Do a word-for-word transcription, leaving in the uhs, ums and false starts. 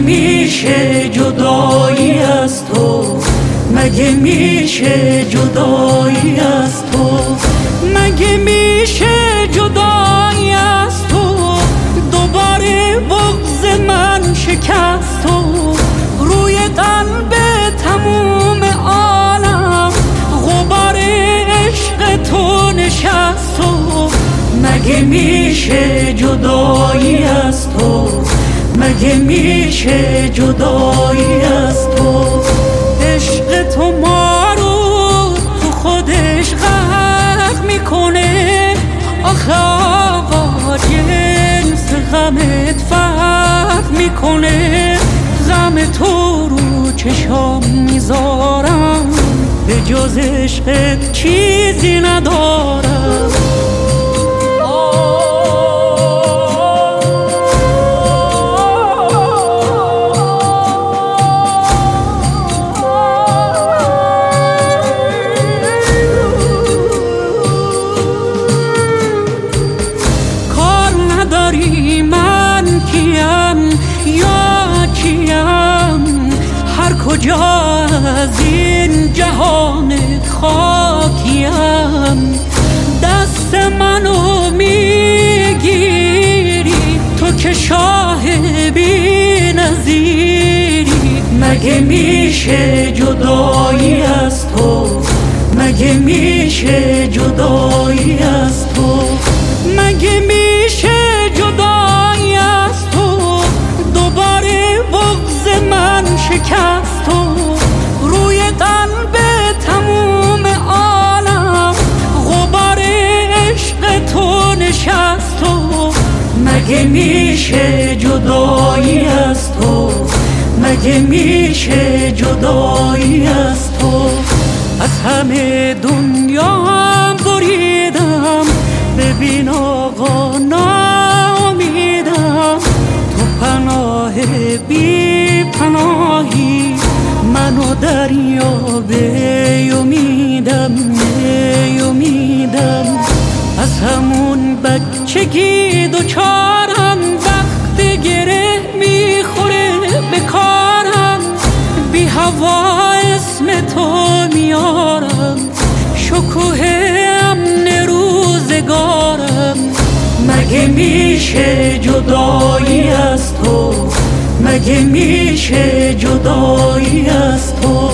میشه جدایی از تو؟ مگه میشه جدایی از تو؟ مگه میشه جدایی از تو؟ دوباره بغض من شکست تو، روی قلب تموم عالم غبار عشق تو نشست تو. مگه میشه جدایی از تو؟ مگه میشه جدایی از تو؟ عشق تو ما رو تو خودش غرق میکنه، آخه آقا جنس غمت فرق میکنه. غم تو رو چشام میذارم، به جز عشقت چیزی ندارم. من کیم یا کیم، هر کجا از این جهان خاکیم. دست منو میگیری تو که شاه بی نظیری. مگه میشه جدایی از تو؟ مگه میشه جدایی از تو؟ مگه میشه جدایی از تو؟ دوباره بغض من شکست تو، روی قلب تموم عالم غبار عشق تو نشست تو. مگه میشه جدایی از تو؟ مگه میشه جدایی از تو؟ از همه دنیا هم بریدم، ببین آقا ناامیدم. تو پناه بی پناهی، منو دریا به امیدم به امیدم. از همون بچگی دوچارم، وقت گره میخوره به کارم. بی هوا اسم تو میارم، شکوه امن روزگارم. مگه میشه جدایی از تو؟ مگه میشه جدایی از تو؟